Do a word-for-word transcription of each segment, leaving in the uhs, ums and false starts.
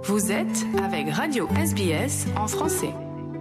Vous êtes avec Radio S B S en français.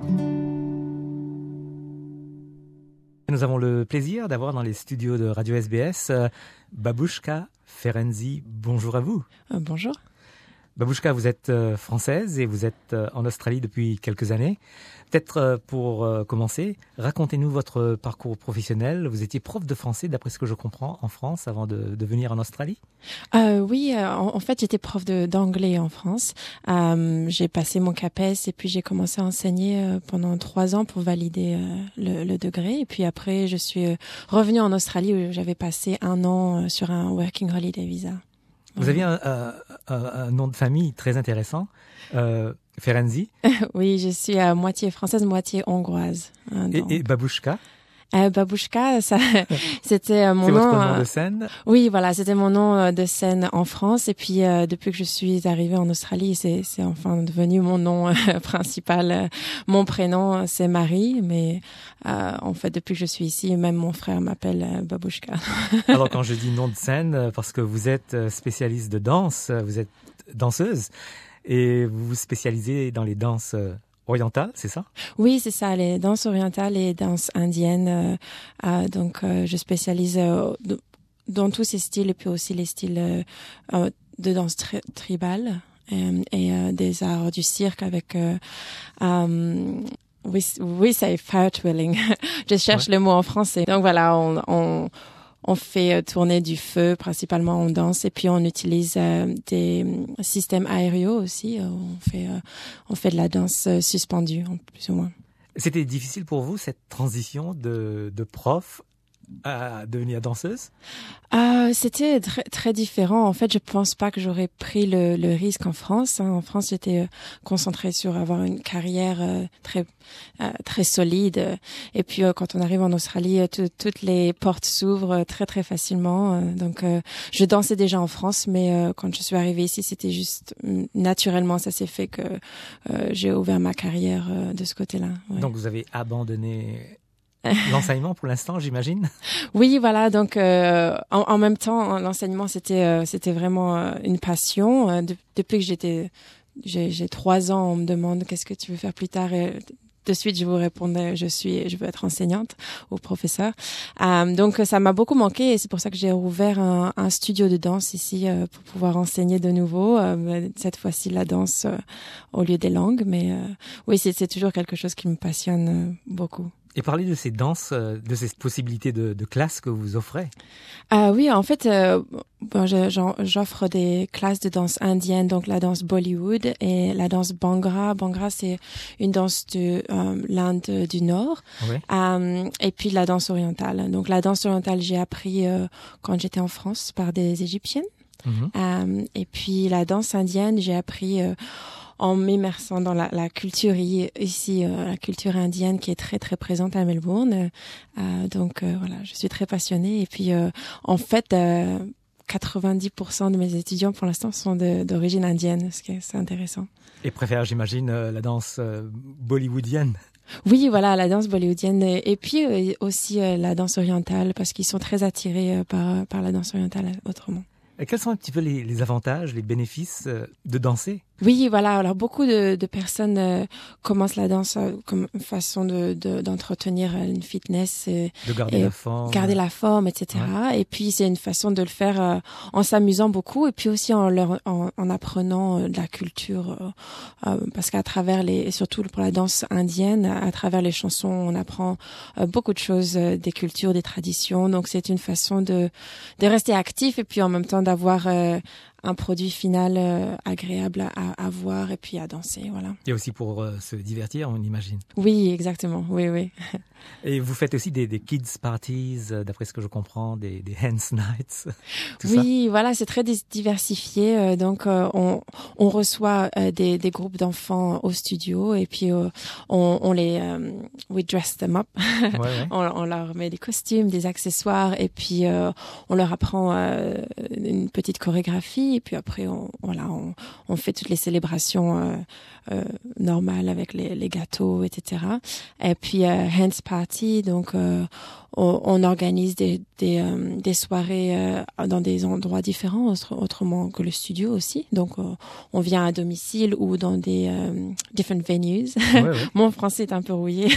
Nous avons le plaisir d'avoir dans les studios de Radio S B S euh, Babouchka Ferenzi. Bonjour à vous. Euh, bonjour. Babouchka, vous êtes euh, française et vous êtes euh, en Australie depuis quelques années. Peut-être euh, pour euh, commencer, racontez-nous votre parcours professionnel. Vous étiez prof de français, d'après ce que je comprends, en France avant de, de venir en Australie. Euh, oui, euh, en, en fait, j'étais prof de, d'anglais en France. Euh, j'ai passé mon CAPES et puis j'ai commencé à enseigner euh, pendant trois ans pour valider euh, le, le degré. Et puis après, je suis euh, revenue en Australie où j'avais passé un an euh, sur un Working Holiday Visa. Vous aviez un, un, un, un nom de famille très intéressant, euh, Ferenzi. Oui, je suis à moitié française, moitié hongroise. Hein, et, et Babouchka. Euh, Babouchka, ça, c'était mon C'est nom. votre nom euh, de scène. Oui, voilà, c'était mon nom euh, de scène en France. Et puis, euh, depuis que je suis arrivée en Australie, c'est, c'est enfin devenu mon nom euh, principal. Euh, mon prénom, c'est Marie, mais euh, en fait, depuis que je suis ici, même mon frère m'appelle euh, Babouchka. Alors, quand je dis nom de scène, parce que vous êtes spécialiste de danse, vous êtes danseuse et vous vous spécialisez dans les danses orientales, c'est ça? Oui, c'est ça, les danses orientales et danses indiennes. Euh, euh, donc, euh, je spécialise euh, dans tous ces styles et puis aussi les styles euh, euh, de danse tri- tribale euh, et euh, des arts du cirque avec... Euh, euh, oui, oui, c'est fire twirling. Je cherche ouais. le mot en français. Donc voilà, on... on On fait tourner du feu, principalement on danse, et puis on utilise euh, des systèmes aériaux aussi. On fait, euh, on fait de la danse suspendue, plus ou moins. C'était difficile pour vous, cette transition de, de prof à devenir danseuse? Euh, c'était très, très différent. En fait, je pense pas que j'aurais pris le, le risque en France. Hein. En France, j'étais euh, concentrée sur avoir une carrière euh, très euh, très solide. Et puis, euh, quand on arrive en Australie, euh, t- toutes les portes s'ouvrent euh, très très facilement. Euh, donc, euh, je dansais déjà en France, mais euh, quand je suis arrivée ici, c'était juste naturellement, ça s'est fait que euh, j'ai ouvert ma carrière euh, de ce côté-là. Ouais. Donc, vous avez abandonné l'enseignement pour l'instant, j'imagine? Oui, voilà. Donc, euh, en, en même temps, l'enseignement, c'était euh, c'était vraiment euh, une passion. Euh, de, depuis que j'étais, j'ai, j'ai trois ans, on me demande qu'est-ce que tu veux faire plus tard. Et de suite, je vous répondais, je suis, je veux être enseignante ou professeur. Euh, donc, ça m'a beaucoup manqué et c'est pour ça que j'ai rouvert un, un studio de danse ici euh, pour pouvoir enseigner de nouveau. Euh, cette fois-ci, la danse euh, au lieu des langues. Mais euh, oui, c'est, c'est toujours quelque chose qui me passionne euh, beaucoup. Et parlez de ces danses, de ces possibilités de, de classes que vous offrez. Euh, oui, en fait, euh, bon, je, j'offre des classes de danse indienne, donc la danse Bollywood et la danse Bhangra. Bhangra, c'est une danse de euh, l'Inde du Nord. Oui. Euh, et puis la danse orientale. Donc la danse orientale, j'ai appris euh, quand j'étais en France par des Égyptiennes. Mm-hmm. Euh, et puis la danse indienne, j'ai appris... Euh, en m'immersant dans la, la culture ici, euh, la culture indienne qui est très très présente à Melbourne. Euh, donc euh, voilà, je suis très passionnée. Et puis euh, en fait, euh, quatre-vingt-dix pour cent de mes étudiants pour l'instant sont de, d'origine indienne, ce qui est, c'est intéressant. Et préfèrent, j'imagine, euh, la danse euh, bollywoodienne. Oui, voilà, la danse bollywoodienne et, et puis euh, aussi euh, la danse orientale parce qu'ils sont très attirés euh, par par la danse orientale autrement. Et quels sont un petit peu les, les avantages, les bénéfices euh, de danser? Oui, voilà. Alors beaucoup de, de personnes euh, commencent la danse euh, comme une façon de, de d'entretenir une fitness, et, de garder et la forme, garder la forme, et cetera. Ouais. Et puis c'est une façon de le faire euh, en s'amusant beaucoup, et puis aussi en leur en, en apprenant euh, de la culture, euh, euh, parce qu'à travers les, et surtout pour la danse indienne, à travers les chansons, on apprend euh, beaucoup de choses, euh, des cultures, des traditions. Donc c'est une façon de de rester actif et puis en même temps d'avoir euh, un produit final euh, agréable à, à voir et puis à danser, voilà. Et aussi pour euh, se divertir, on imagine. Oui, exactement, oui, oui. Et vous faites aussi des, des kids parties, euh, d'après ce que je comprends, des, des hands nights, tout oui, ça. Voilà, c'est très diversifié. Euh, donc, euh, on, on reçoit euh, des, des groupes d'enfants au studio et puis euh, on, on les, euh, we dress them up. Ouais, ouais. on, on leur met des costumes, des accessoires et puis euh, on leur apprend euh, une petite chorégraphie et puis après on voilà on, on fait toutes les célébrations euh, euh, normales avec les, les gâteaux, et cetera. Et puis euh, Hands Party, donc euh, on, on organise des des, euh, des soirées euh, dans des endroits différents, autre, autrement que le studio aussi. Donc euh, on vient à domicile ou dans des euh, different venues. Ouais, ouais. Mon français est un peu rouillé.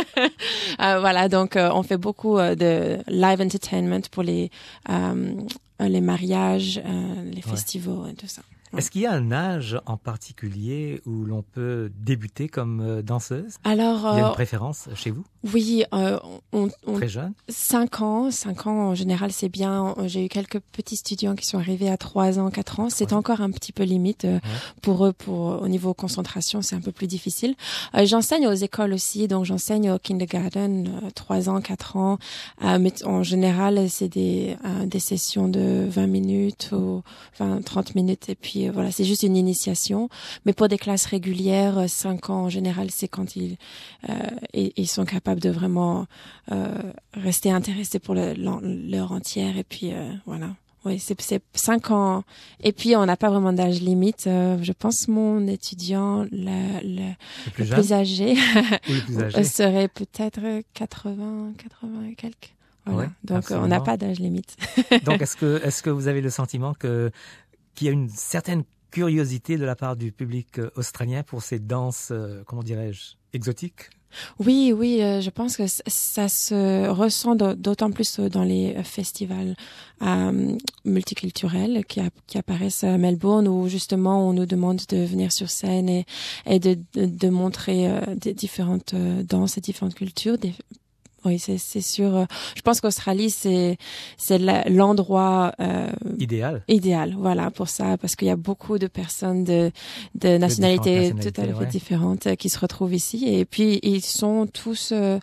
euh, voilà, donc euh, on fait beaucoup euh, de live entertainment pour les euh, les mariages, euh, les festivals ouais. et tout ça. Ouais. Est-ce qu'il y a un âge en particulier où l'on peut débuter comme danseuse? Alors, il y a euh, une préférence chez vous? Oui, euh, on, on très jeune. Cinq ans, cinq ans en général c'est bien. J'ai eu quelques petits étudiants qui sont arrivés à trois ans, quatre ans. C'est ouais. encore un petit peu limite euh, ouais. pour eux. Pour au niveau concentration, c'est un peu plus difficile. Euh, j'enseigne aux écoles aussi, donc j'enseigne au kindergarten, euh, trois ans, quatre ans. Euh, mais en général, c'est des euh, des sessions de vingt minutes ou vingt, trente minutes et puis euh, voilà, c'est juste une initiation. Mais pour des classes régulières, cinq ans en général, c'est quand ils euh, ils, ils sont capables de vraiment euh, rester intéressés pour le, l'heure entière et puis euh, voilà. Oui, c'est c'est cinq ans et puis on n'a pas vraiment d'âge limite. Euh, je pense mon étudiant le, le, le, plus, le plus âgé, le plus âgé. serait peut-être quatre-vingts, quatre-vingts et quelques. Voilà. Ouais, donc absolument. On n'a pas d'âge limite. Donc est-ce que est-ce que vous avez le sentiment que qu'il y a une certaine curiosité de la part du public australien pour ces danses, euh, comment dirais-je, exotiques? Oui, oui, euh, je pense que ça se ressent d'autant plus dans les festivals euh, multiculturels qui, a, qui apparaissent à Melbourne, où justement on nous demande de venir sur scène et, et de, de, de montrer euh, des différentes euh, danses et différentes cultures. Des, oui, c'est, c'est sûr. Je pense qu'Australie, c'est, c'est l'endroit euh, idéal. Idéal, voilà, pour ça, parce qu'il y a beaucoup de personnes de, de nationalités tout à fait ouais. différentes qui se retrouvent ici, et puis ils sont tous euh,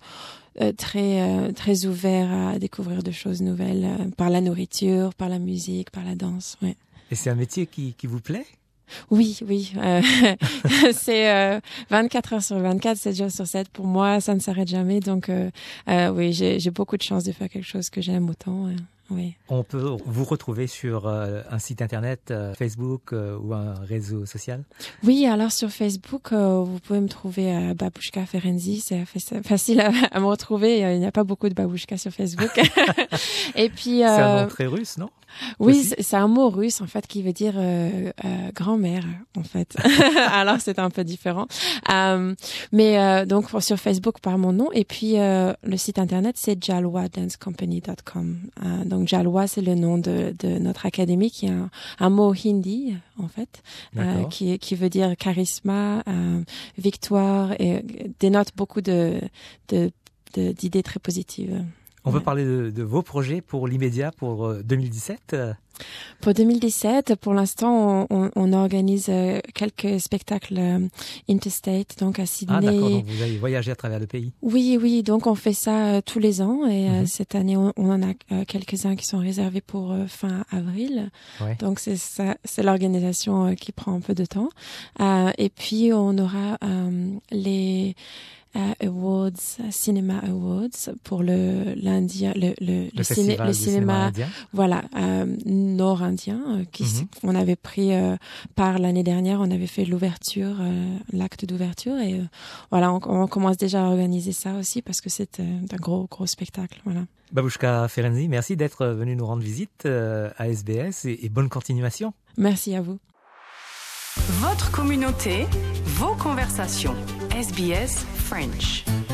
très euh, très ouverts à découvrir de choses nouvelles euh, par la nourriture, par la musique, par la danse. Ouais. Et c'est un métier qui qui vous plaît? Oui, oui. Euh, c'est euh, vingt-quatre heures sur vingt-quatre, sept jours sur sept. Pour moi, ça ne s'arrête jamais. Donc, euh, euh, oui, j'ai, j'ai beaucoup de chance de faire quelque chose que j'aime autant. Euh, oui. On peut vous retrouver sur euh, un site internet, euh, Facebook euh, ou un réseau social? Oui, alors sur Facebook, euh, vous pouvez me trouver à Babushka Ferenzi. C'est facile à, à me retrouver. Il n'y a pas beaucoup de Babushka sur Facebook. Et puis, euh, c'est un nom très russe, non? Oui, c'est, c'est un mot russe en fait qui veut dire euh, euh, grand-mère en fait. Alors c'est un peu différent. Euh, mais euh, donc sur Facebook par mon nom et puis euh, le site internet c'est jalwa dance company dot com. Euh, donc Jalwa c'est le nom de, de notre académie qui est un, un mot hindi en fait euh, qui qui veut dire charisme, euh, victoire et dénote beaucoup de, de, de d'idées très positives. On peut parler de, de vos projets pour l'immédiat, pour euh, deux mille dix-sept? Pour deux mille dix-sept, pour l'instant, on, on organise euh, quelques spectacles euh, interstate, donc à Sydney. Ah d'accord, donc vous allez voyager à travers le pays. Oui, oui, donc on fait ça euh, tous les ans et mm-hmm. euh, cette année, on, on en a euh, quelques-uns qui sont réservés pour euh, fin avril. Ouais. Donc c'est ça, c'est l'organisation euh, qui prend un peu de temps. Euh, et puis on aura euh, les Uh, awards, uh, Cinema Awards pour le l'Indien, le le, le, le, ciné, le cinéma, cinéma indien. Voilà, euh, nord-indien. Euh, qui mm-hmm. On avait pris euh, par l'année dernière, on avait fait l'ouverture, euh, l'acte d'ouverture et euh, voilà, on, on commence déjà à organiser ça aussi parce que c'est euh, un gros gros spectacle. Voilà. Babushka Ferenzi, merci d'être venue nous rendre visite euh, à S B S et, et bonne continuation. Merci à vous. Votre communauté, vos conversations. S B S French.